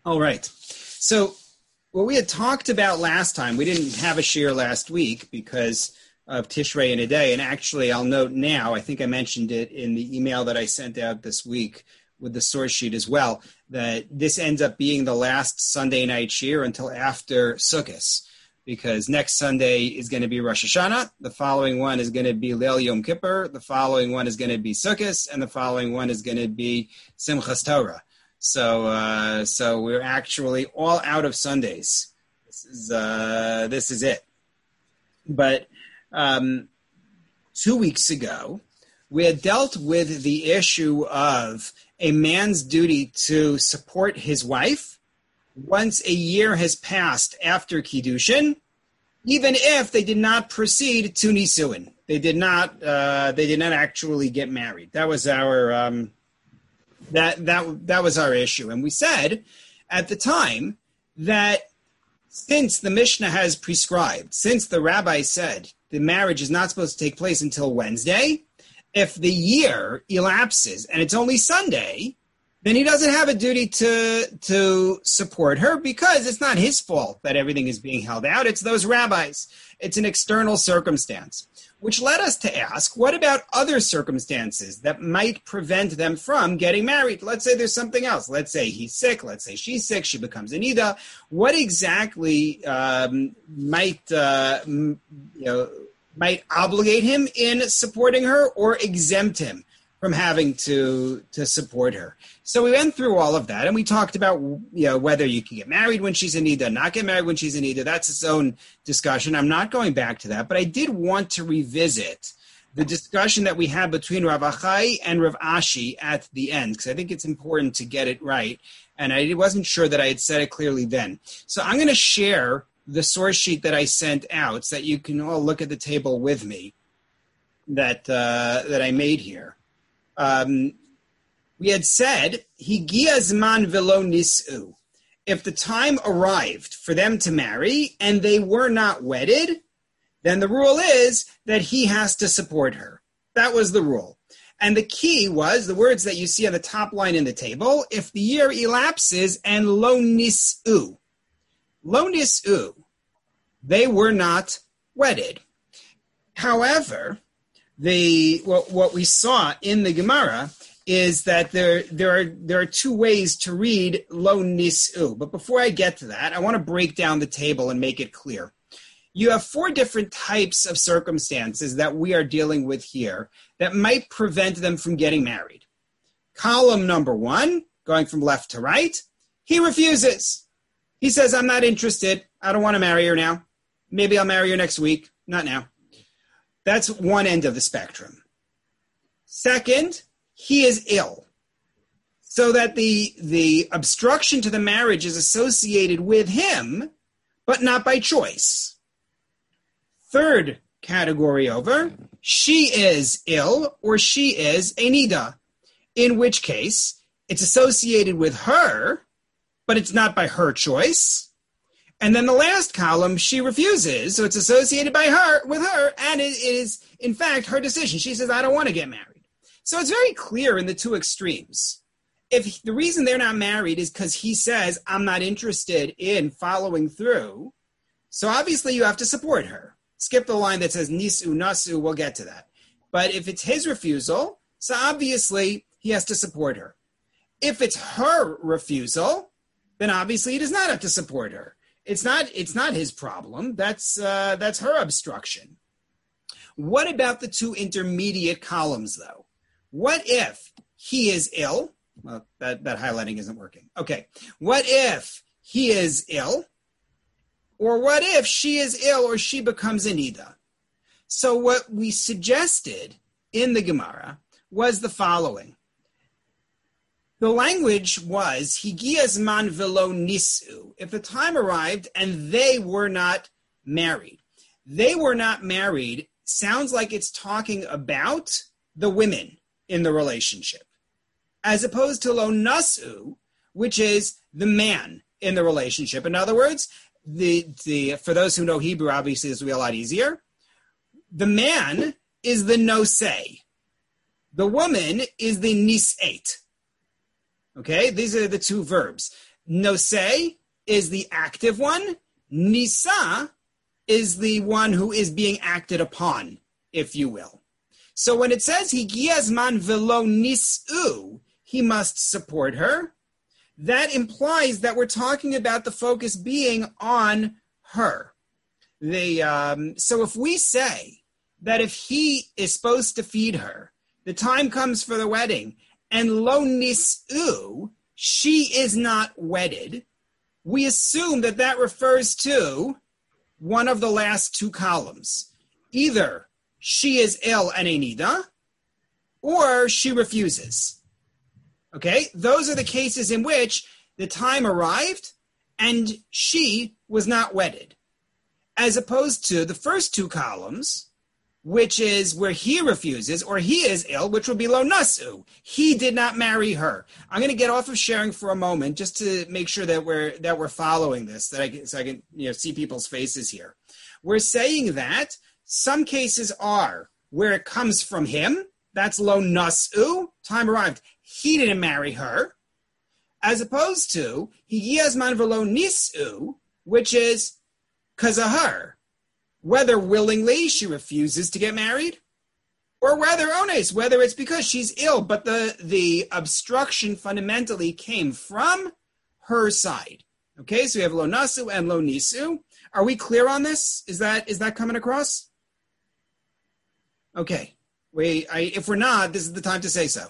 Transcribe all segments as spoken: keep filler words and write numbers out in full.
All right. So what we had talked about last time, we didn't have a share last week because of Tishrei in a day. And actually, I'll note now, I think I mentioned it in the email that I sent out this week with the source sheet as well, that this ends up being the last Sunday night shir until after Sukkot, because next Sunday is going to be Rosh Hashanah, the following one is going to be Leil Yom Kippur, the following one is going to be Sukkot, and the following one is going to be Simchas Torah. So, uh, so we're actually all out of Sundays. This is uh, this is it. But um, two weeks ago, we had dealt with the issue of a man's duty to support his wife once a year has passed after Kiddushin, even if they did not proceed to Nisuin. They did not. Uh, they did not actually get married. That was our. Um, That that that was our issue. And we said at the time that since the Mishnah has prescribed, since the rabbi said the marriage is not supposed to take place until Wednesday, if the year elapses and it's only Sunday, then he doesn't have a duty to to support her because it's not his fault that everything is being held out. It's those rabbis. It's an external circumstance, which led us to ask, what about other circumstances that might prevent them from getting married? Let's say there's something else. Let's say he's sick. Let's say she's sick. She becomes a nida. What exactly um, might uh, you know might obligate him in supporting her or exempt him from having to to support her? So we went through all of that, and we talked about you know whether you can get married when she's in nida, not get married when she's in nida. That's its own discussion. I'm not going back to that, but I did want to revisit the discussion that we had between Rav Achai and Rav Ashi at the end, because I think it's important to get it right, and I wasn't sure that I had said it clearly then. So I'm going to share the source sheet that I sent out so that you can all look at the table with me that uh, that I made here. Um, we had said, Higia zman velo nis'u. If the time arrived for them to marry and they were not wedded, then the rule is that he has to support her. That was the rule. And the key was the words that you see on the top line in the table, if the year elapses and lo nis'u. Lo nis'u, they were not wedded. However, the what, what we saw in the Gemara is that there there are there are two ways to read lo nis'u. But before I get to that, I want to break down the table and make it clear. You have four different types of circumstances that we are dealing with here that might prevent them from getting married. Column number one, going from left to right, he refuses. He says, I'm not interested. I don't want to marry her now. Maybe I'll marry her next week. Not now. That's one end of the spectrum. Second, he is ill, so that the, the obstruction to the marriage is associated with him, but not by choice. Third category over, she is ill or she is a nida, in which case it's associated with her, but it's not by her choice. And then the last column, she refuses, so it's associated by her with her, and it is, in fact, her decision. She says, I don't want to get married. So it's very clear in the two extremes. If the reason they're not married is because he says, I'm not interested in following through, so obviously you have to support her. Skip the line that says nisu, nasu, we'll get to that. But if it's his refusal, so obviously he has to support her. If it's her refusal, then obviously he does not have to support her. It's not, it's not his problem. That's, uh, that's her obstruction. What about the two intermediate columns, though? What if he is ill? Well, that, that highlighting isn't working. Okay. What if he is ill? Or what if she is ill or she becomes a nida? So what we suggested in the Gemara was the following. The language was, Higia zman velo nis'u. If the time arrived and they were not married. They were not married sounds like it's talking about the women in the relationship, as opposed to lo nasu, which is the man in the relationship. In other words, the the for those who know Hebrew, obviously this will be a lot easier. The man is the nosei. The woman is the nis'et. Okay, these are the two verbs. Nosei is the active one. Nisa is the one who is being acted upon, if you will. So when it says Higia Zman velo nis'u, he must support her, that implies that we're talking about the focus being on her. The, um, so if we say that if he is supposed to feed her, the time comes for the wedding, and lo nis'u, she is not wedded, we assume that that refers to one of the last two columns. Either she is ill and a nida, or she refuses. Okay, those are the cases in which the time arrived and she was not wedded. As opposed to the first two columns, which is where he refuses or he is ill, which would be lo nasu. He did not marry her. I'm going to get off of sharing for a moment just to make sure that we're that we're following this, that I can, so I can you know see people's faces here. We're saying that some cases are where it comes from him. That's lo nasu. Time arrived. He didn't marry her. As opposed to higia zman velo nisu, which is because of her. Whether willingly she refuses to get married, or whether ones, whether it's because she's ill, but the, the obstruction fundamentally came from her side. Okay, so we have lo nasu and lo nisu. Are we clear on this? Is that is that coming across? Okay. We, I, if we're not, this is the time to say so.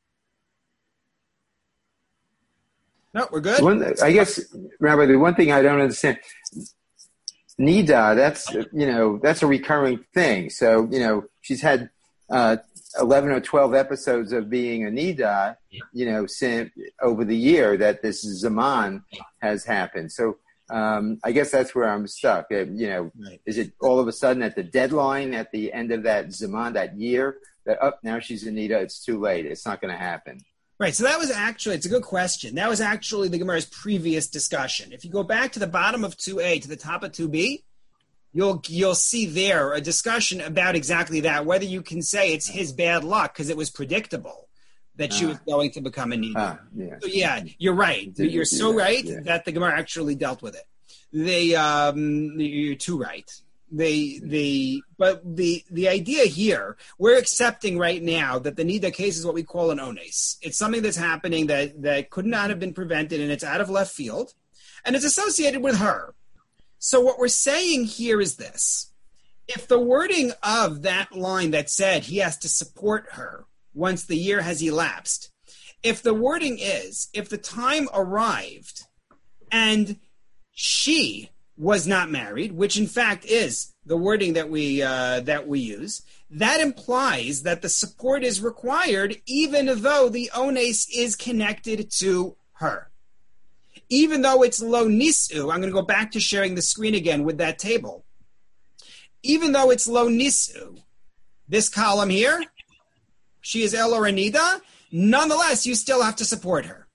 No, we're good? One, I guess, Rabbi, the one thing I don't understand, Nida, that's, you know, that's a recurring thing. So, you know, she's had uh, eleven or twelve episodes of being a Nida, you know, since, over the year that this Zaman has happened. So um, I guess that's where I'm stuck. Uh, you know, right. Is it all of a sudden at the deadline, at the end of that Zaman, that year, that, oh, now she's a Nida, it's too late. It's not going to happen. Right, so that was actually, it's a good question. That was actually the Gemara's previous discussion. If you go back to the bottom of two A to the top of two B, you'll you'll see there a discussion about exactly that, whether you can say it's his bad luck because it was predictable that she uh, was going to become a Nida. Uh, yeah. So yeah, you're right. You're so that, right yeah. that the Gemara actually dealt with it. They, um, you're too right. They, they, but the, the idea here, we're accepting right now that the Nida case is what we call an ones. It's something that's happening that, that could not have been prevented, and it's out of left field, and it's associated with her. So what we're saying here is this. If the wording of that line that said he has to support her once the year has elapsed, if the wording is, if the time arrived and she was not married, which in fact is the wording that we uh, that we use, that implies that the support is required even though the ones is connected to her. Even though it's lo nisu, I'm going to go back to sharing the screen again with that table. Even though it's lo nisu, this column here, she is el or anida, nonetheless, you still have to support her.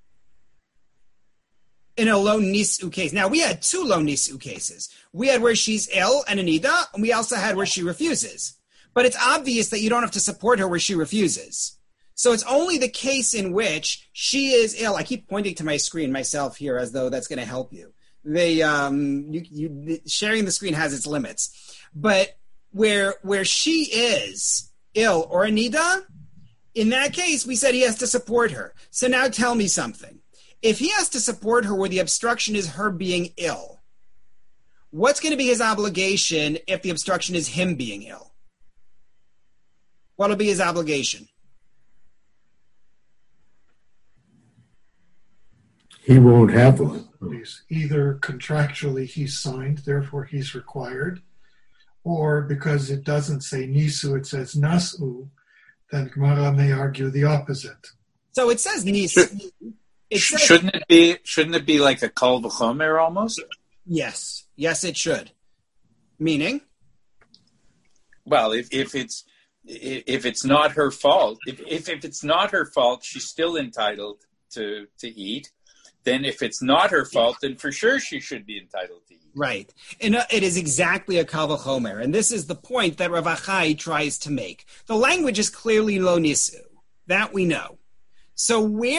In a lo nisu case. Now, we had two lo nisu cases. We had where she's ill and anida, and we also had where she refuses. But it's obvious that you don't have to support her where she refuses. So it's only the case in which she is ill. I keep pointing to my screen myself here as though that's going to help you. They, um, you, you, sharing the screen has its limits. But where where she is ill or anida, in that case, we said he has to support her. So now tell me something. If he has to support her where the obstruction is her being ill, what's going to be his obligation if the obstruction is him being ill? What will be his obligation? He won't have one. He's either contractually he's signed, therefore he's required, or because it doesn't say nisu, it says nasu, then Gemara may argue the opposite. So it says nisu. It says, shouldn't it be? Shouldn't it be like a kol v'chomer almost? Yes, yes, it should. Meaning, well, if if it's if it's not her fault, if if, if it's not her fault, she's still entitled to to eat. Then, if it's not her fault, then for sure she should be entitled to eat. Right, and uh, it is exactly a kal v'chomer, and this is the point that Rav Achai tries to make. The language is clearly lo nisu, that we know. So where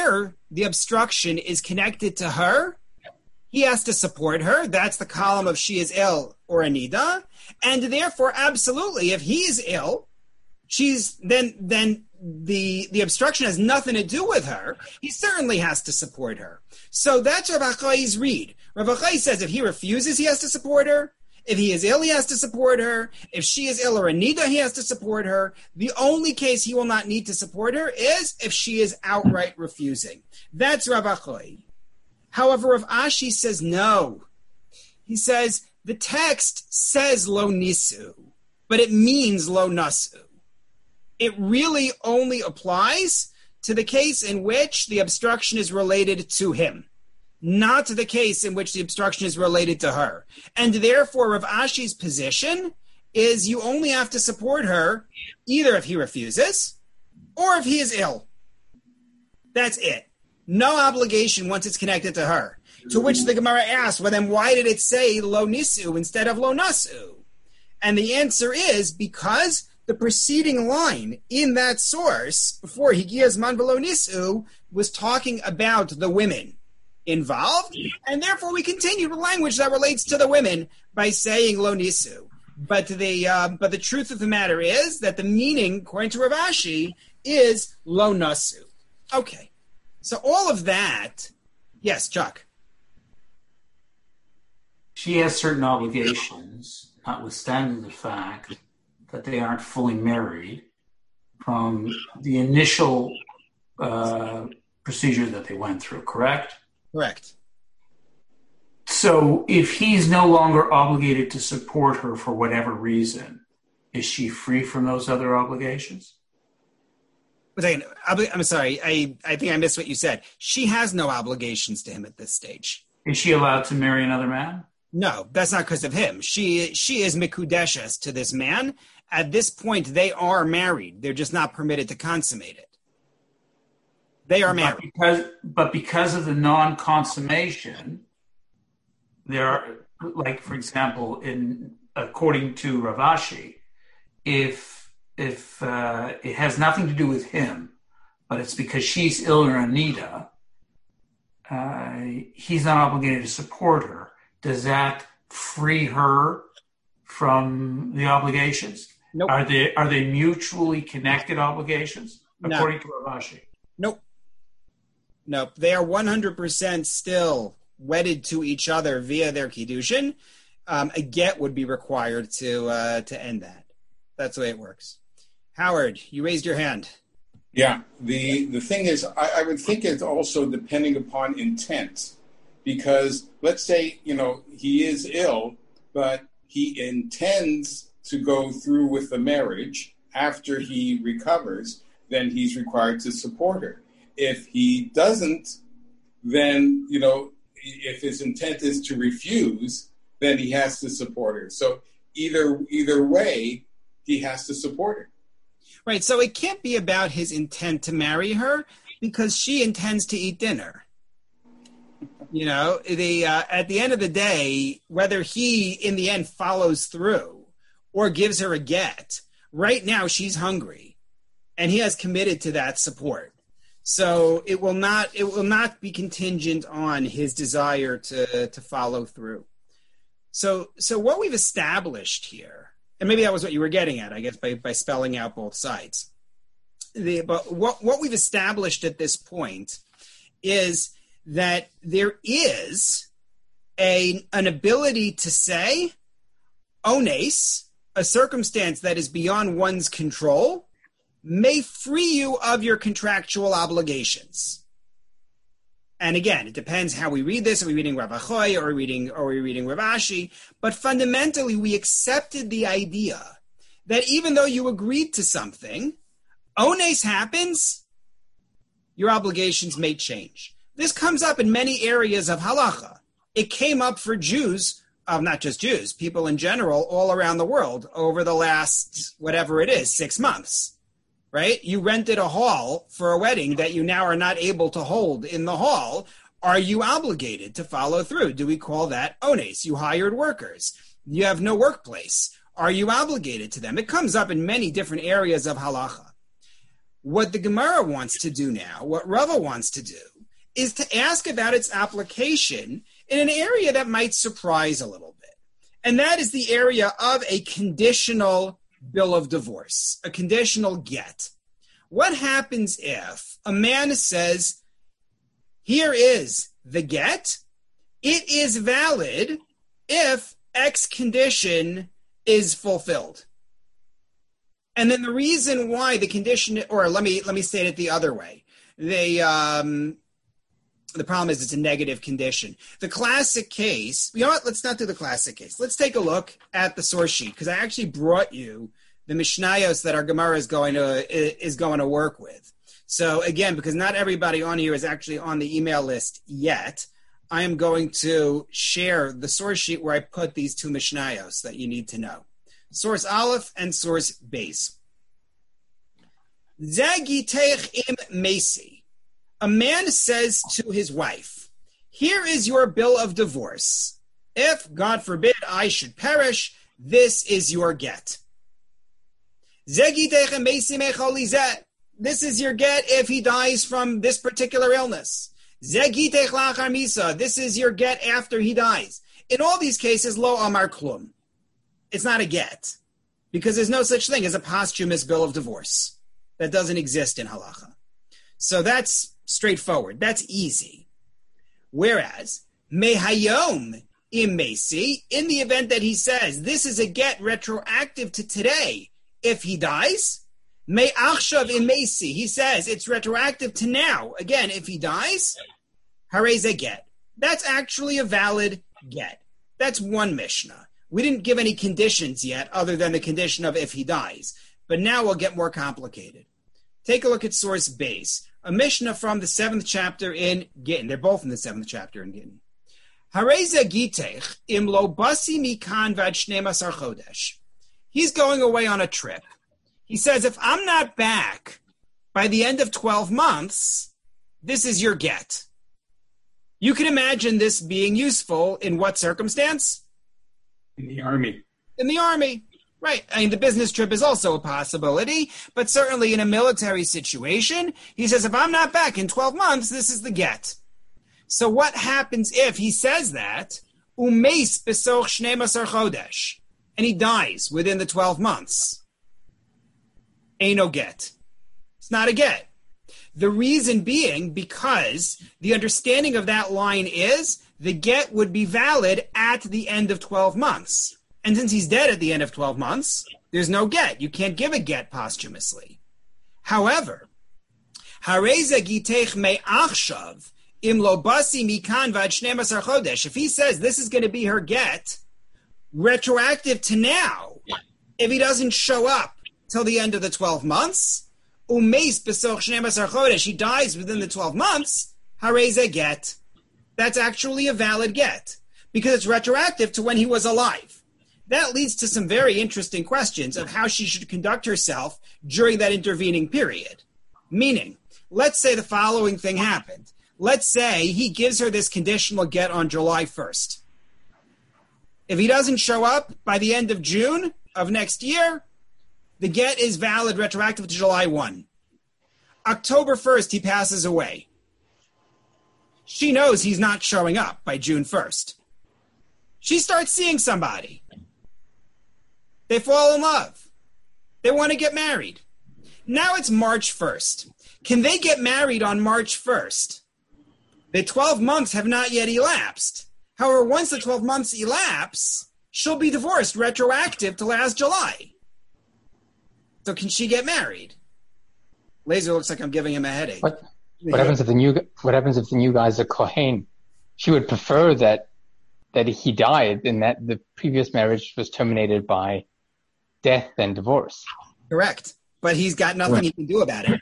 the obstruction is connected to her, he has to support her. That's the column of she is ill or a nida. And therefore, absolutely, if he is ill, she's then then the the obstruction has nothing to do with her. He certainly has to support her. So that's Rav Achai's read. Rav Achai says if he refuses, he has to support her. If he is ill, he has to support her. If she is ill or a nida, he has to support her. The only case he will not need to support her is if she is outright refusing. That's Rav Achai. However, Rav Ashi says no. He says the text says lo nisu, but it means lo nasu. It really only applies to the case in which the obstruction is related to him, not to the case in which the obstruction is related to her. And therefore, Rav Ashi's position is you only have to support her either if he refuses or if he is ill. That's it. No obligation once it's connected to her. To which the Gemara asks, well, then why did it say lo nisu instead of lo nasu? And the answer is because the preceding line in that source before Higiyah Zman V'lo Nisu was talking about the women involved, and therefore we continue the language that relates to the women by saying lo nisu. But the uh, but the truth of the matter is that the meaning, according to Rav Ashi, is lo nasu. Okay, so all of that, yes, Chuck. She has certain obligations, notwithstanding the fact that they aren't fully married from the initial uh, procedure that they went through, correct? Correct. So if he's no longer obligated to support her for whatever reason, is she free from those other obligations? I'm sorry, I, I think I missed what you said. She has no obligations to him at this stage. Is she allowed to marry another man? No, that's not because of him. She she is mikudeshes to this man. At this point, they are married. They're just not permitted to consummate it. They are married. But because, but because of the non-consummation, there are, like, for example, in according to Rav Ashi, if if uh, it has nothing to do with him, but it's because she's ill or Anita, uh, he's not obligated to support her. Does that free her from the obligations? Nope. Are they are they mutually connected obligations, according no. to Rav Ashi? Nope. Nope. They are one hundred percent still wedded to each other via their kiddushin. Um, a get would be required to uh, to end that. That's the way it works. Howard, you raised your hand. Yeah. The the thing is, I, I would think it's also depending upon intent. Because let's say, you know, he is ill, but he intends to go through with the marriage after he recovers, then he's required to support her. If he doesn't, then, you know, if his intent is to refuse, then he has to support her. So either either way, he has to support her. Right. So it can't be about his intent to marry her because she intends to eat dinner. You know, the uh, at the end of the day, whether he in the end follows through or gives her a get, right now she's hungry, and he has committed to that support. So it will not it will not be contingent on his desire to to follow through. So so what we've established here, and maybe that was what you were getting at, I guess, by by spelling out both sides. The, but what what we've established at this point is that there is a an ability to say, ones, a circumstance that is beyond one's control, may free you of your contractual obligations. And again, it depends how we read this. Are we reading Rav Achai or are we reading, or are we reading Rav Ashi? But fundamentally, we accepted the idea that even though you agreed to something, ones happens, your obligations may change. This comes up in many areas of halacha. It came up for Jews, uh, not just Jews, people in general all around the world over the last, whatever it is, six months, right? You rented a hall for a wedding that you now are not able to hold in the hall. Are you obligated to follow through? Do we call that ones? You hired workers. You have no workplace. Are you obligated to them? It comes up in many different areas of halacha. What the Gemara wants to do now, what Rava wants to do, is to ask about its application in an area that might surprise a little bit. And that is the area of a conditional bill of divorce, a conditional get. What happens if a man says, here is the get, it is valid if X condition is fulfilled. And then the reason why the condition, or let me let me state it the other way. They, um, the problem is it's a negative condition. The classic case, you know what? Let's not do the classic case. Let's take a look at the source sheet, because I actually brought you the Mishnayos that our Gemara is going to is going to work with. So again, because not everybody on here is actually on the email list yet, I am going to share the source sheet where I put these two Mishnayos that you need to know. Source Aleph and source Beis. Zagitech im Mesi. A man says to his wife, here is your bill of divorce. If, God forbid, I should perish, this is your get. Zagitech im Mesi mecholizet. This is your get if he dies from this particular illness. Zegitech lachar misa. This is your get after he dies. In all these cases, lo amar klum. It's not a get, because there's no such thing as a posthumous bill of divorce. That doesn't exist in halacha. So that's straightforward. That's easy. Whereas, mehayom im mesi, in the event that he says, this is a get retroactive to today, if he dies, me'achshav im mesi, he says it's retroactive to now. Again, if he dies, harei ze get. That's actually a valid get. That's one Mishnah. We didn't give any conditions yet other than the condition of if he dies. But now we'll get more complicated. Take a look at source Beis, a Mishnah from the seventh chapter in Gittin. They're both in the seventh chapter in Gittin. Hareza gitech im lo basi mikan vad shnei masar chodesh. He's going away on a trip. He says, if I'm not back by the end of twelve months, this is your get. You can imagine this being useful in what circumstance? In the army. In the army, right. I mean, the business trip is also a possibility, but certainly in a military situation, he says, if I'm not back in twelve months, this is the get. So what happens if he says that, umeis besoch shnei masar chodesh, and he dies within the twelve months? Ain't no get. It's not a get. The reason being because the understanding of that line is the get would be valid at the end of twelve months. And since he's dead at the end of twelve months, there's no get. You can't give a get posthumously. However, hareza gitech me'achshav im lo basi mikan vad shnei masar chodesh. If he says this is going to be her get, retroactive to now, if he doesn't show up till the end of the twelve months, umeis besoch shnei masar chodesh, he dies within the twelve months, hareza get. That's actually a valid get, because it's retroactive to when he was alive. That leads to some very interesting questions of how she should conduct herself during that intervening period. Meaning, let's say the following thing happened. Let's say he gives her this conditional get on July first. If he doesn't show up by the end of June of next year, the get is valid retroactive to July first. October first, he passes away. She knows he's not showing up by June first. She starts seeing somebody. They fall in love. They want to get married. Now it's March first. Can they get married on March first? The twelve months have not yet elapsed. However, once the twelve months elapse, she'll be divorced retroactive to last July. So can she get married? Laser looks like I'm giving him a headache. What? What happens if the new What happens if the new guy's a kohen? She would prefer that that he died and that the previous marriage was terminated by death and divorce. Correct, but he's got nothing right. he can do about it.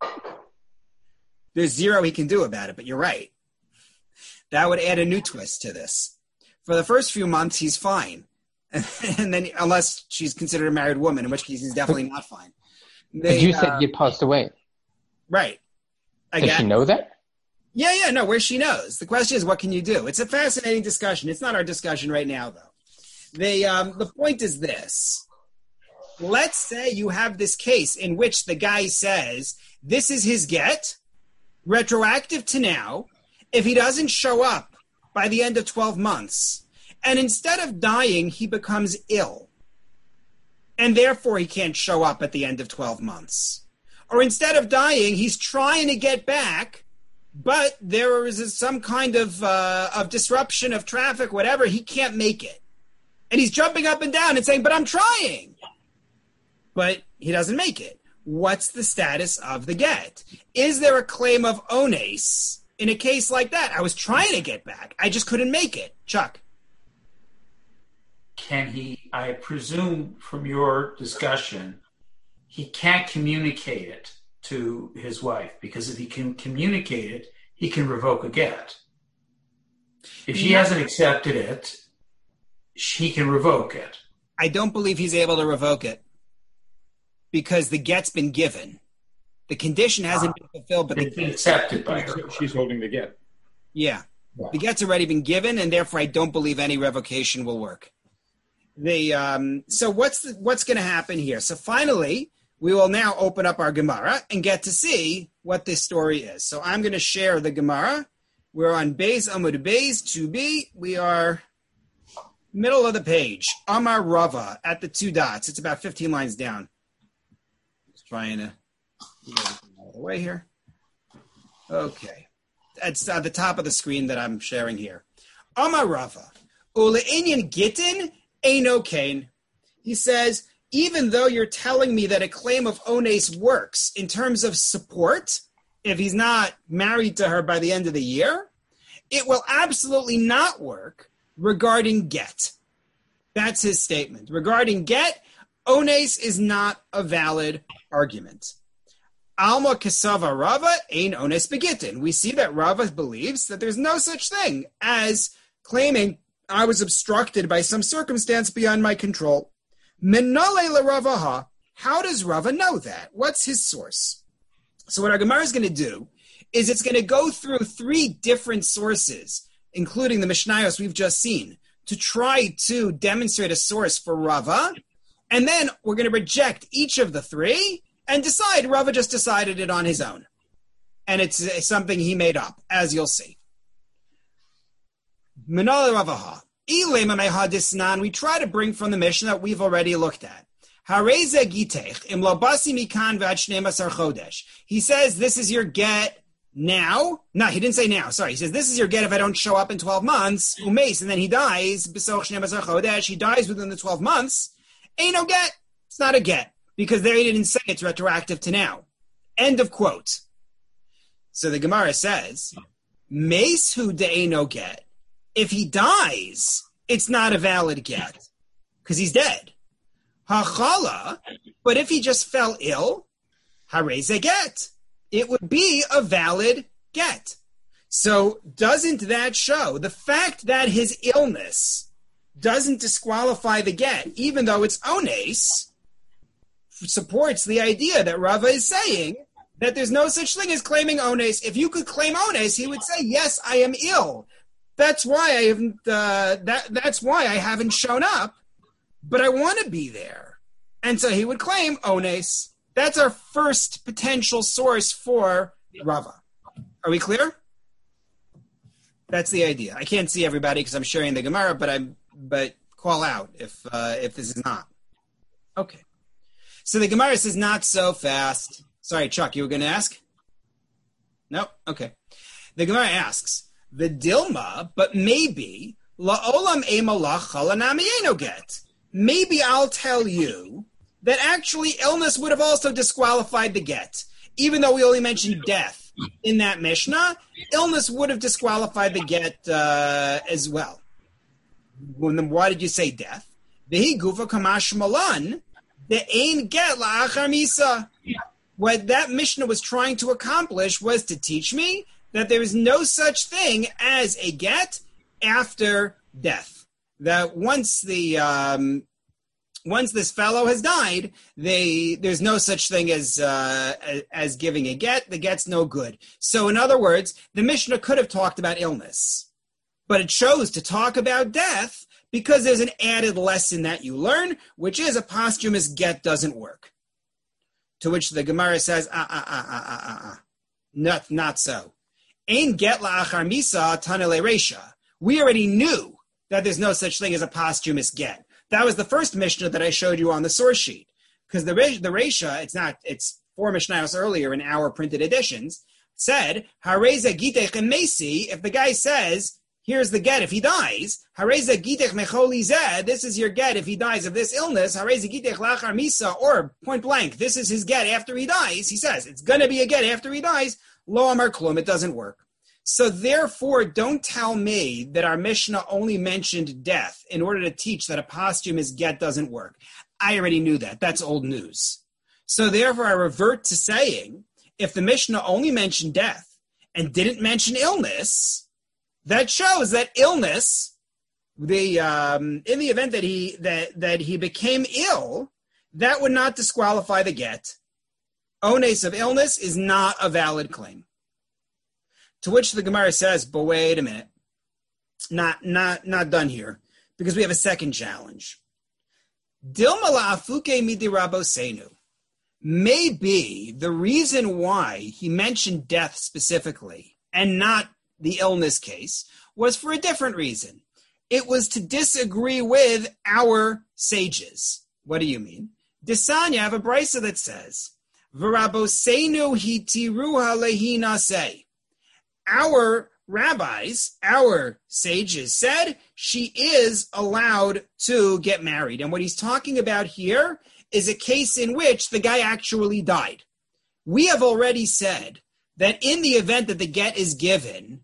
There's zero he can do about it. But you're right. That would add a new twist to this. For the first few months, he's fine, and then unless she's considered a married woman, in which case he's definitely not fine. They, but you said uh, he had passed away. Right. I Does got, she know that? Yeah, yeah, no, where she knows. The question is, what can you do? It's a fascinating discussion. It's not our discussion right now, though. The, um, the point is this. Let's say you have this case in which the guy says, this is his get, retroactive to now, if he doesn't show up by the end of twelve months, and instead of dying, he becomes ill, and therefore he can't show up at the end of twelve months. Or instead of dying, he's trying to get back, but there is some kind of uh, of disruption of traffic, whatever, he can't make it. And he's jumping up and down and saying, but I'm trying. But he doesn't make it. What's the status of the get? Is there a claim of ones in a case like that? I was trying to get back. I just couldn't make it. Chuck. Can he, I presume from your discussion, he can't communicate it to his wife, because if he can communicate it, he can revoke a get. If she hasn't accepted it, he can revoke it. I don't believe he's able to revoke it because the get's been given. The condition hasn't ah, been fulfilled, but it's been accepted by her. She's holding the get. Yeah. yeah. The get's already been given, and therefore I don't believe any revocation will work. The um, so what's the, what's going to happen here? So finally, we will now open up our Gemara and get to see what this story is. So I'm going to share the Gemara. We're on Beis Amud Beis two b. We are middle of the page. Amar Rava at the two dots. It's about fifteen lines down. Just trying to get out of the way here. Okay. It's at the top of the screen that I'm sharing here. Amar Rava. Ule inyan gittin eino kain. He says, even though you're telling me that a claim of ones works in terms of support, if he's not married to her by the end of the year, it will absolutely not work regarding get. That's his statement. Regarding get, ones is not a valid argument. Alma kasava Rava ein ones begitin. We see that Rava believes that there's no such thing as claiming I was obstructed by some circumstance beyond my control. Minale la Ravaha. How does Rava know that? What's his source? So what our Gemara is going to do is it's going to go through three different sources, including the Mishnayos we've just seen, to try to demonstrate a source for Rava. And then we're going to reject each of the three and decide Rava just decided it on his own. And it's something he made up, as you'll see. Minale Ravaha. We try to bring from the Mishnah that we've already looked at. He says, this is your get now. No, he didn't say now. Sorry. He says, this is your get if I don't show up in twelve months. Umes, and then he dies. He dies within the twelve months. Ain't no get. It's not a get because there he didn't say it's retroactive to now. End of quote. So the Gemara says, Mace who de ain't no get. If he dies, it's not a valid get because he's dead. Hachala, but if he just fell ill, hareze get. It would be a valid get. So doesn't that show the fact that his illness doesn't disqualify the get, even though it's ones, supports the idea that Rava is saying that there's no such thing as claiming ones. If you could claim ones, he would say, yes, I am ill. That's why I haven't. Uh, that that's why I haven't shown up, but I want to be there, and so he would claim ones. That's our first potential source for Rava. Are we clear? That's the idea. I can't see everybody because I'm sharing the Gemara, but I'm but call out if uh, if this is not okay. So the Gemara says not so fast. Sorry, Chuck, you were going to ask? No, okay. The Gemara asks. The Dilma, but maybe la'olam emalach chalanami get. Maybe I'll tell you that actually illness would have also disqualified the get, even though we only mentioned death in that Mishnah. Illness would have disqualified the get uh, as well. Well, then why did you say death? Vehi gufa kamash malan the ain get la'achar misa. What that Mishnah was trying to accomplish was to teach me that there is no such thing as a get after death. That once the um, once this fellow has died, they there's no such thing as uh, as giving a get. The get's no good. So in other words, the Mishnah could have talked about illness, but it chose to talk about death because there's an added lesson that you learn, which is a posthumous get doesn't work. To which the Gemara says, ah, ah, ah, ah, ah, ah, not, not so. Ein get la'achar misa tanele reisha. We already knew that there's no such thing as a posthumous get. That was the first Mishnah that I showed you on the source sheet. Because the the reisha, it's not, it's four Mishnayos earlier in our printed editions, said, Hareza gitech emesi, if the guy says, here's the get if he dies, Hareza gitech mecholi zeh, this is your get if he dies of this illness, Hareza gitech lachar misa, or point blank, this is his get after he dies, he says, it's going to be a get after he dies, lo amar klum, it doesn't work. So therefore, don't tell me that our Mishnah only mentioned death in order to teach that a posthumous get doesn't work. I already knew that. That's old news. So therefore, I revert to saying, if the Mishnah only mentioned death and didn't mention illness, that shows that illness, the um, in the event that he that that he became ill, that would not disqualify the get. Ones of illness is not a valid claim. To which the Gemara says, but wait a minute, not not not done here, because we have a second challenge. Dilma la'afuke midi rabosenu. Maybe the reason why he mentioned death specifically and not the illness case was for a different reason. It was to disagree with our sages. What do you mean? Desanya have a brisa that says, V'rabosenu hitiruha lehinaseh. Our rabbis, our sages said she is allowed to get married. And what he's talking about here is a case in which the guy actually died. We have already said that in the event that the get is given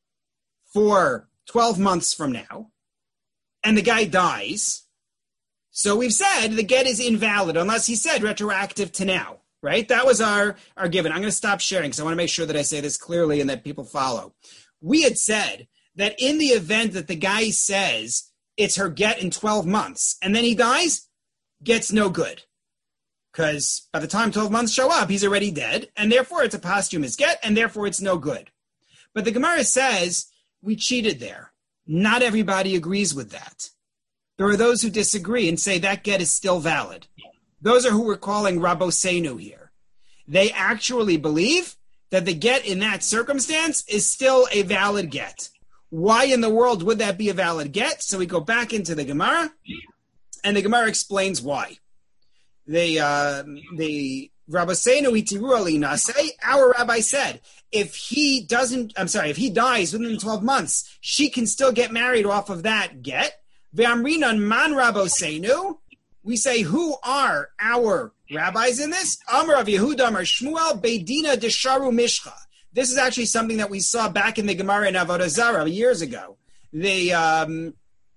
for twelve months from now, and the guy dies, so we've said the get is invalid unless he said retroactive to now, right? That was our, our given. I'm going to stop sharing because I want to make sure that I say this clearly and that people follow. We had said that in the event that the guy says it's her get in twelve months and then he dies, get's no good. Because by the time twelve months show up, he's already dead, and therefore it's a posthumous get, and therefore it's no good. But the Gemara says we cheated there. Not everybody agrees with that. There are those who disagree and say that get is still valid. Those are who we're calling Rabosenu here. They actually believe that the get in that circumstance is still a valid get. Why in the world would that be a valid get? So we go back into the Gemara, and the Gemara explains why. They, uh, the Rabosenu itiru alina say, our rabbi said, if he doesn't, I'm sorry, if he dies within twelve months, she can still get married off of that get. Ve'amrinan man Rabosenu. We say, who are our rabbis in this? Amar of Yehuda, Amar Shmuel, Beidina Desharu Mishcha. This is actually something that we saw back in the Gemara in Avodah Zarah years ago. The um,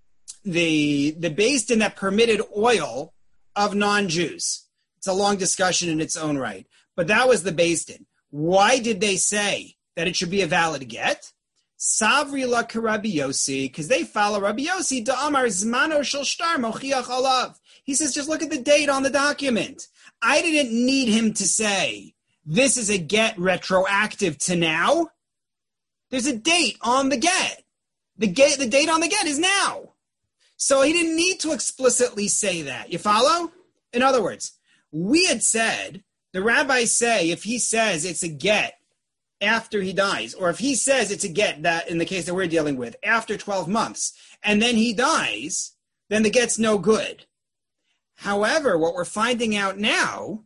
the the Beis Din that permitted oil of non-Jews. It's a long discussion in its own right. But that was the Beis Din. Why did they say that it should be a valid get? Savri la Rabbi Yossi, because they follow Rabbi Yossi, Da'amar Zmano Shel Shtar Mochiach Alav. He says, just look at the date on the document. I didn't need him to say, this is a get retroactive to now. There's a date on the get. The get, the date on the get is now. So he didn't need to explicitly say that. You follow? In other words, we had said, the rabbis say, if he says it's a get after he dies, or if he says it's a get that in the case that we're dealing with, after twelve months, and then he dies, then the get's no good. However, what we're finding out now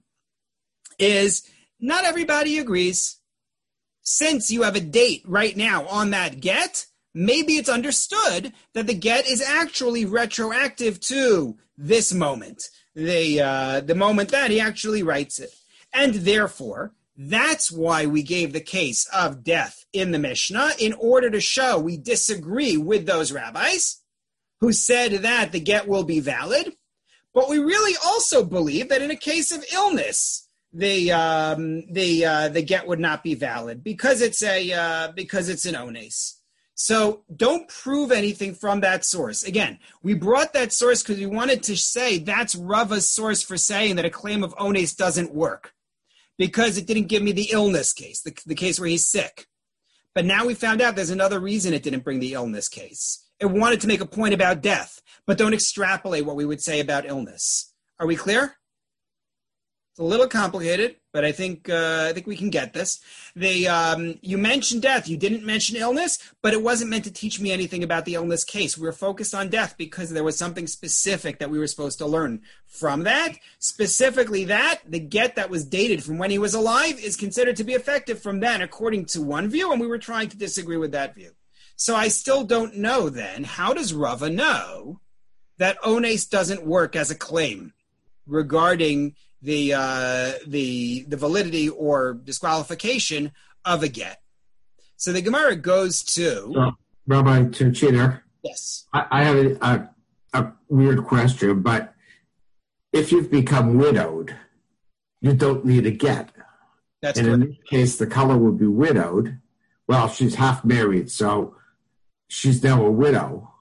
is not everybody agrees. Since you have a date right now on that get, maybe it's understood that the get is actually retroactive to this moment, the uh, the moment that he actually writes it. And therefore, that's why we gave the case of death in the Mishnah, in order to show we disagree with those rabbis who said that the get will be valid. But we really also believe that in a case of illness, the um, the uh, the get would not be valid because it's a uh, because it's an ones. So don't prove anything from that source. Again, we brought that source because we wanted to say that's Rava's source for saying that a claim of ones doesn't work, because it didn't give me the illness case, the, the case where he's sick. But now we found out there's another reason it didn't bring the illness case. It wanted to make a point about death, but don't extrapolate what we would say about illness. Are we clear? It's a little complicated, but I think uh, I think we can get this. They, um, you mentioned death. You didn't mention illness, but it wasn't meant to teach me anything about the illness case. We were focused on death because there was something specific that we were supposed to learn from that. Specifically that, the get that was dated from when he was alive is considered to be effective from then, according to one view, and we were trying to disagree with that view. So I still don't know then, how does Rava know that ones doesn't work as a claim regarding the uh, the the validity or disqualification of a get? So the Gemara goes to So, Rabbi Tuchiner, yes. I, I have a, a, a weird question, but if you've become widowed, you don't need a get. That's and correct. in this case, the color would be widowed. Well, she's half married, so she's now a widow.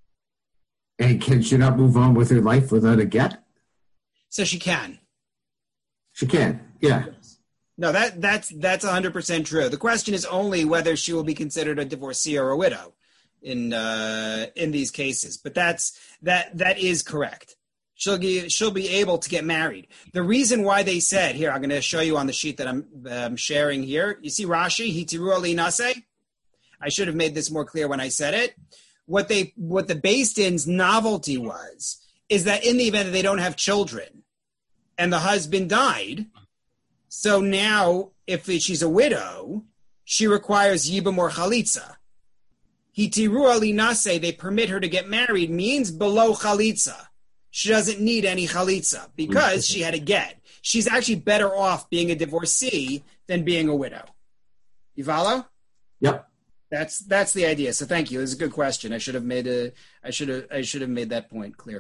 And can she not move on with her life without a get? So she can. She can, yeah. No, that that's that's one hundred percent true. The question is only whether she will be considered a divorcee or a widow in uh, in these cases. But that's that that is correct. She'll be she'll be able to get married. The reason why they said here, I'm going to show you on the sheet that I'm um, sharing here. You see Rashi, Hitiru ali nase. I should have made this more clear when I said it. What they what the Beis Din's novelty was is that in the event that they don't have children and the husband died, so now if she's a widow, she requires yibum or chalitza. Hitiru ali nase, they permit her to get married, means below chalitza. She doesn't need any chalitza because she had a get. She's actually better off being a divorcee than being a widow. You follow? Yep. That's that's the idea. So thank you. It was a good question. I should have made a I should have I should have made that point clear.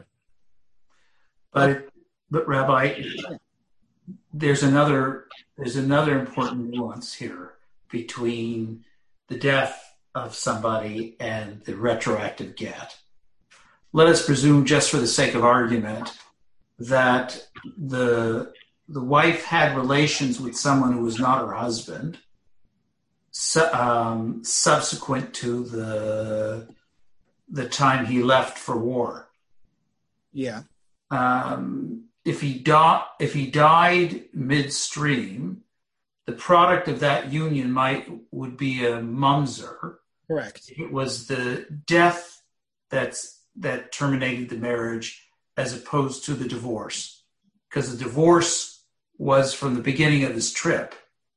But but Rabbi, there's another there's another important nuance here between the death of somebody and the retroactive get. Let us presume, just for the sake of argument, that the the wife had relations with someone who was not her husband, su- um, subsequent to the the time he left for war. Yeah. Um, if he di- if he died midstream, the product of that union might would be a mamzer. Correct. It was the death that's that terminated the marriage as opposed to the divorce, because the divorce was from the beginning of his trip.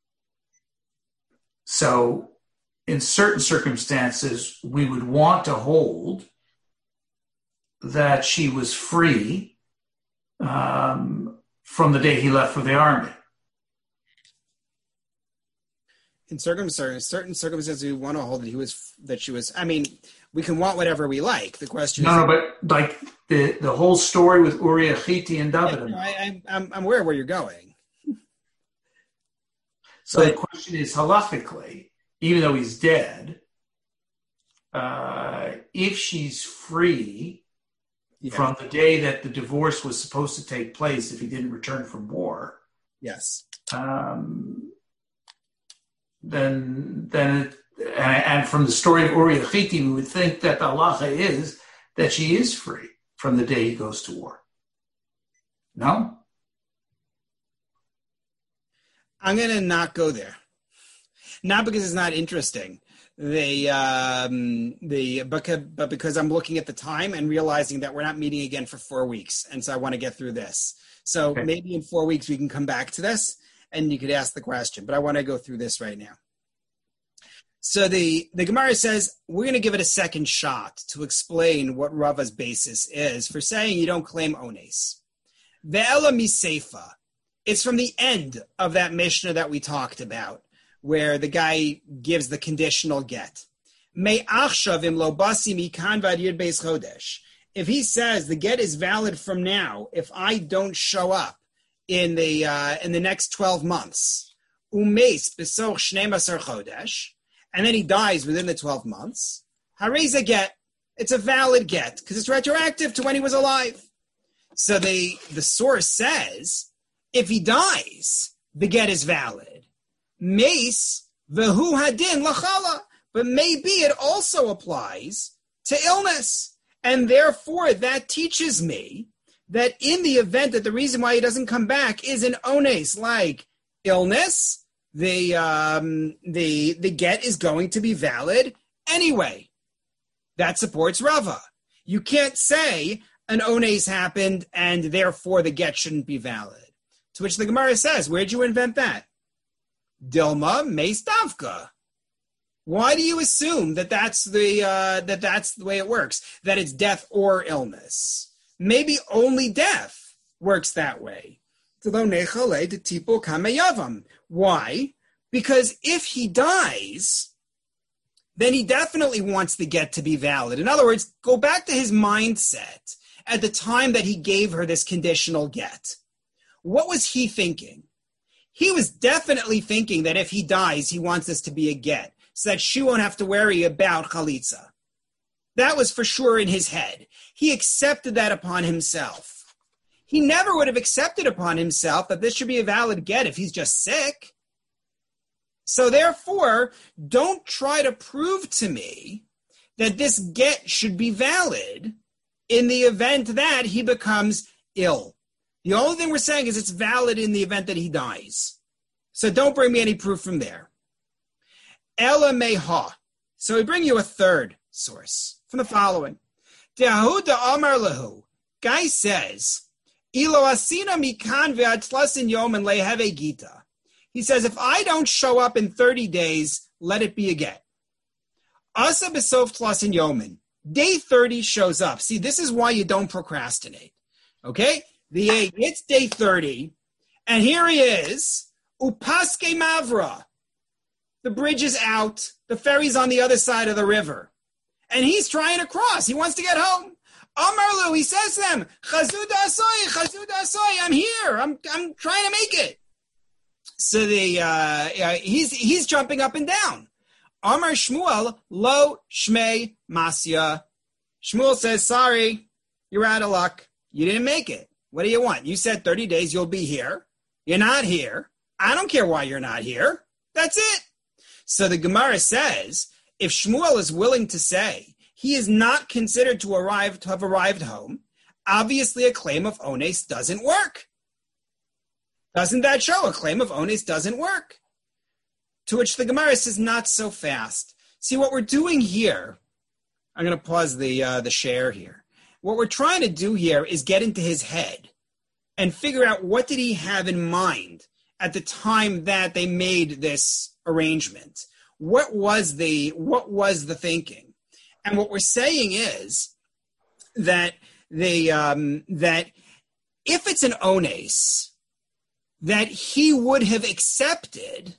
So in certain circumstances, we would want to hold that she was free um, from the day he left for the army. In circumstances, certain circumstances, we want to hold that he was that she was. I mean, we can want whatever we like. The question no, is, no, but like the, the whole story with Uriah Chiti and David. Yeah, I, I, I'm I'm aware of where you're going. So but, the question is, halakhically, even though he's dead, uh, if she's free yeah. from the day that the divorce was supposed to take place, if he didn't return from war, yes. Um, then then and, and from the story of Uriah Chiti, we would think that the halacha is that she is free from the day he goes to war. No? I'm going to not go there. Not because it's not interesting. They, um, the, but, but because I'm looking at the time and realizing that we're not meeting again for four weeks. And so I want to get through this. So okay. Maybe in four weeks we can come back to this and you could ask the question, but I want to go through this right now. So the, the Gemara says, we're going to give it a second shot to explain what Rava's basis is for saying you don't claim ones. Ve'ela miseifa. It's from the end of that Mishnah that we talked about, where the guy gives the conditional get. Me achshav im lo basi mikan vad yud beis chodesh. If he says the get is valid from now, if I don't show up in the uh, in the next twelve months, umeis besoch shnei masar chodesh, and then he dies within the twelve months, hareza get. It's a valid get because it's retroactive to when he was alive. So they the source says, if he dies, the get is valid. Meis vehu hadin lachala, but maybe it also applies to illness, and therefore that teaches me that in the event that the reason why he doesn't come back is an ones, like illness, the um, the the get is going to be valid anyway. That supports Rava. You can't say an ones happened and therefore the get shouldn't be valid. To which the Gemara says, where'd you invent that? Dilma meis davka. Why do you assume that that's the uh, that that's the way it works? That it's death or illness? Maybe only death works that way. Why? Because if he dies, then he definitely wants the get to be valid. In other words, go back to his mindset at the time that he gave her this conditional get. What was he thinking? He was definitely thinking that if he dies, he wants this to be a get, so that she won't have to worry about chalitza. That was for sure in his head. He accepted that upon himself. He never would have accepted upon himself that this should be a valid get if he's just sick. So therefore, don't try to prove to me that this get should be valid in the event that he becomes ill. The only thing we're saying is it's valid in the event that he dies. So don't bring me any proof from there. Ela meha. So we bring you a third source from the following. De'ahuda amar lehu. Guy says, Ilo asina mikan ve'atlasin yom and leheve gita. He says, if I don't show up in thirty days, let it be a get. Asa besof tlasin yomin. Day thirty shows up. See, this is why you don't procrastinate. Okay? The eight, it's day thirty, and here he is, upaske mavra. The bridge is out. The ferry's on the other side of the river. And he's trying to cross. He wants to get home. Amarlu, he says to them, Chazuda asoy, Chazuda asoy, I'm here. I'm I'm trying to make it. So the uh, uh, he's he's jumping up and down. Amar Shmuel, lo shmei masya. Shmuel says, sorry, you're out of luck. You didn't make it. What do you want? You said thirty days you'll be here. You're not here. I don't care why you're not here. That's it. So the Gemara says, if Shmuel is willing to say he is not considered to arrive to have arrived home, obviously a claim of ones doesn't work. Doesn't that show a claim of ones doesn't work? To which the Gemara says, not so fast. See, what we're doing here, I'm going to pause the uh, the share here. What we're trying to do here is get into his head and figure out what did he have in mind at the time that they made this arrangement. What was the what was the thinking? And what we're saying is that the um, that if it's an ones that he would have accepted,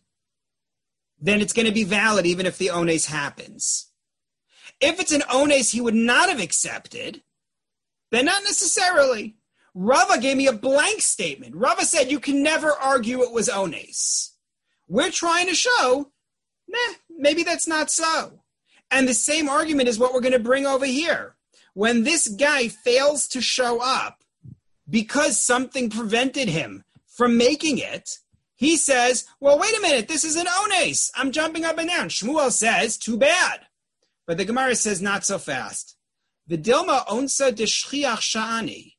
then it's going to be valid even if the ones happens. If it's an ones he would not have accepted, then not necessarily. Rava gave me a blank statement. Rava said you can never argue it was ones. We're trying to show, nah, maybe that's not so. And the same argument is what we're going to bring over here. When this guy fails to show up because something prevented him from making it, he says, well, wait a minute, this is an ones. I'm jumping up and down. Shmuel says, too bad. But the Gemara says, not so fast. The Dilma onsa de shchiach sha'ani.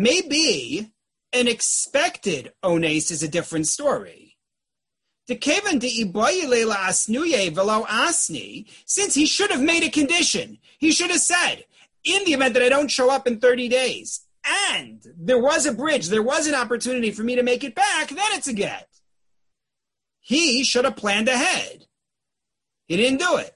Maybe an expected ones is a different story. Since he should have made a condition, he should have said, in the event that I don't show up in thirty days, and there was a bridge, there was an opportunity for me to make it back, then it's a get. He should have planned ahead. He didn't do it.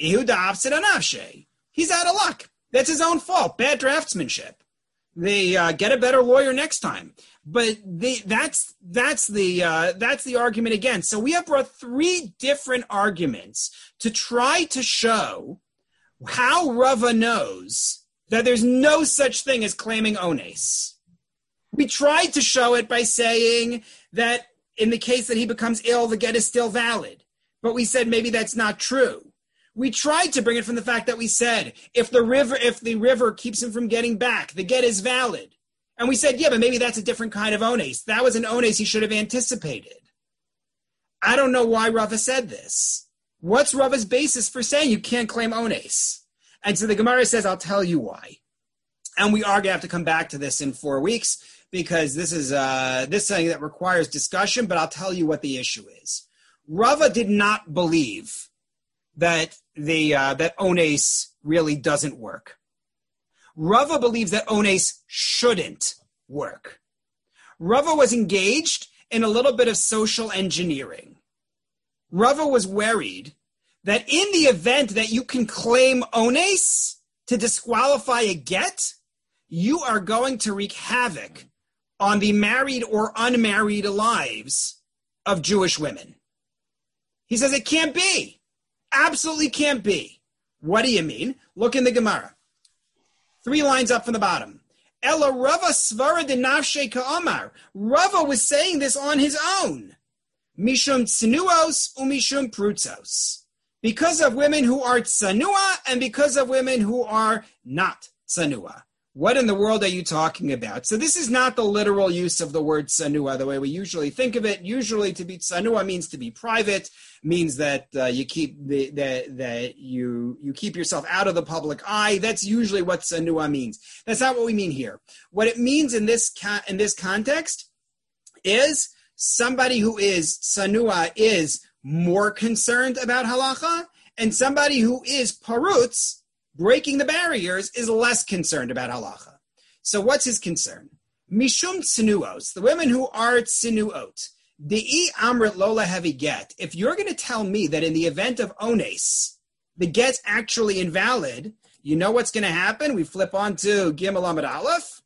He's out of luck. That's his own fault. Bad draftsmanship. They uh, get a better lawyer next time. But they, that's that's the uh, that's the argument again. So we have brought three different arguments to try to show how Rava knows that there's no such thing as claiming ones. We tried to show it by saying that in the case that he becomes ill, the get is still valid. But we said maybe that's not true. We tried to bring it from the fact that we said if the river if the river keeps him from getting back, the get is valid. And we said, yeah, but maybe that's a different kind of ones. That was an ones he should have anticipated. I don't know why Rava said this. What's Rava's basis for saying you can't claim ones? And so the Gemara says, I'll tell you why. And we are going to have to come back to this in four weeks because this is uh, this is something that requires discussion, but I'll tell you what the issue is. Rava did not believe that the uh, that ones really doesn't work. Rava believes that ones shouldn't work. Rava was engaged in a little bit of social engineering. Rava was worried that in the event that you can claim ones to disqualify a get, you are going to wreak havoc on the married or unmarried lives of Jewish women. He says it can't be. Absolutely can't be. What do you mean? Look in the Gemara. Three lines up from the bottom. Ela Rava svara de nafshe ka'amar. Rava was saying this on his own. Mishum tsanuos umishum prutzos. Because of women who are tsanua and because of women who are not tsanua. What in the world are you talking about? So this is not the literal use of the word tsanua, the way we usually think of it. Usually to be tsanua means to be private, means that uh, you keep the, the, that you you keep yourself out of the public eye. That's usually what tsanua means. That's not what we mean here. What it means in this ca- in this context is somebody who is tsanua is more concerned about halacha, and somebody who is parutz, breaking the barriers, is less concerned about halacha. So what's his concern? Mishum tsunuos, the women who are tsunuot, de'i amrit lola heavy get. If you're going to tell me that in the event of ones, the get's actually invalid, you know what's going to happen? We flip on to Gimel Amud Aleph.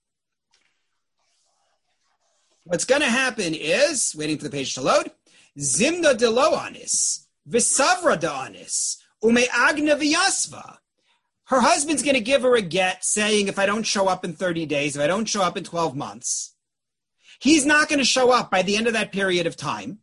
What's going to happen is, waiting for the page to load, Zimna de lo anis, Visavra de anis, Ume agna v'yasva. Her husband's going to give her a get saying, if I don't show up in thirty days, if I don't show up in twelve months, he's not going to show up by the end of that period of time.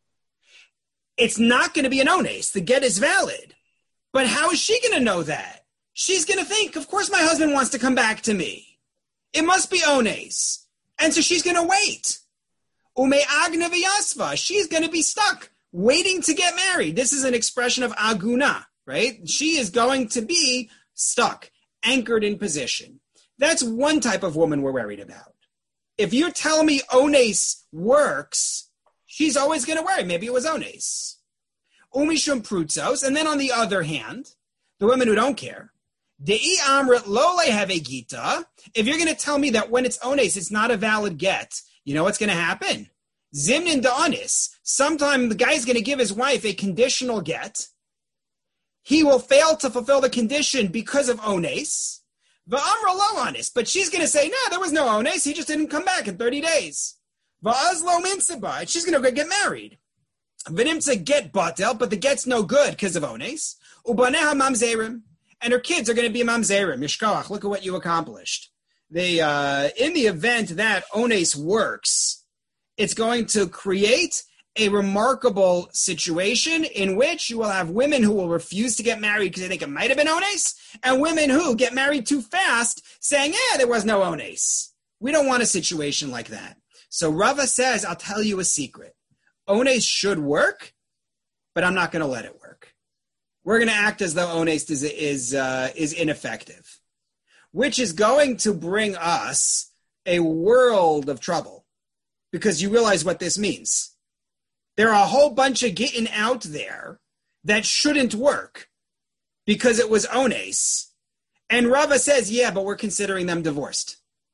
It's not going to be an ones. The get is valid. But how is she going to know that? She's going to think, of course my husband wants to come back to me. It must be ones. And so she's going to wait. Ume agna v'yasva. She's going to be stuck waiting to get married. This is an expression of aguna, right? She is going to be stuck, anchored in position. That's one type of woman we're worried about. If you're telling me ones works, she's always going to worry. Maybe it was ones. Umishum prutzos. And then on the other hand, the women who don't care, de'i amrit lo leheve gita. If you're going to tell me that when it's ones, it's not a valid get, you know what's going to happen? Zimnin da'anis. Sometime the guy's going to give his wife a conditional get. He will fail to fulfill the condition because of ones. Va'amra lo anis. But she's going to say, no, there was no ones. He just didn't come back in thirty days. Va'az lo minsaba. She's going to go get married. V'nimtza get batel, but the get's no good because of ones. Ubaneha mamzerim. And her kids are going to be mamzerim. Mishkoach, look at what you accomplished. They, uh, in the event that ones works, it's going to create a remarkable situation in which you will have women who will refuse to get married because they think it might have been ones, and women who get married too fast saying, yeah, there was no ones. We don't want a situation like that. So Rava says, I'll tell you a secret. Ones should work, but I'm not going to let it work. We're going to act as though ones is, is, uh, is ineffective, which is going to bring us a world of trouble because you realize what this means. There are a whole bunch of getting out there that shouldn't work because it was ones. And Rava says, yeah, but we're considering them divorced.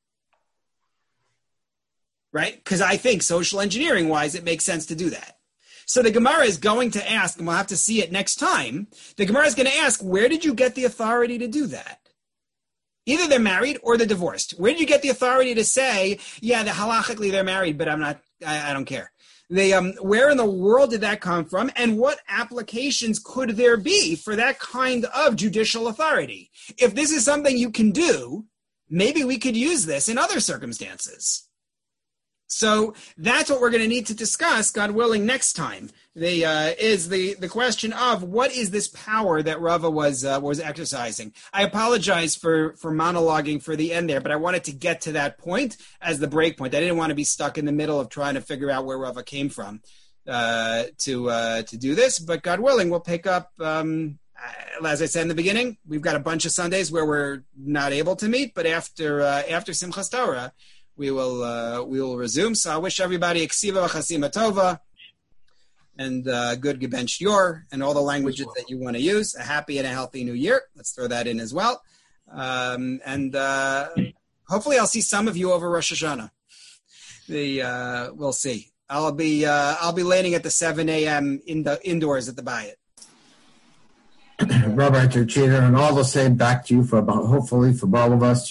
Right? Because I think social engineering wise, it makes sense to do that. So the Gemara is going to ask, and we'll have to see it next time. The Gemara is going to ask, where did you get the authority to do that? Either they're married or they're divorced. Where did you get the authority to say, yeah, the halachically they're married, but I'm not, I, I don't care. They, um, where in the world did that come from, and what applications could there be for that kind of judicial authority? If this is something you can do, maybe we could use this in other circumstances. So that's what we're going to need to discuss, God willing, next time. The uh, is the the question of what is this power that Rava was uh, was exercising. I apologize for for monologuing for the end there, but I wanted to get to that point as the break point. I didn't want to be stuck in the middle of trying to figure out where Rava came from uh, to uh, to do this. But God willing, we'll pick up um, uh, as I said in the beginning, we've got a bunch of Sundays where we're not able to meet, but after uh, after Simchas Torah, we will uh, we will resume. So I wish everybody Ksiva Chasima Tova and uh, good Geben Shiur and all the languages that you want to use. A happy and a healthy new year. Let's throw that in as well. Um, and uh, hopefully I'll see some of you over Rosh Hashanah. The uh, we'll see. I'll be uh, I'll be landing at the seven a.m. in the indoors at the Bayit. Rabbi Turchina, and all the same back to you for about hopefully for all of us.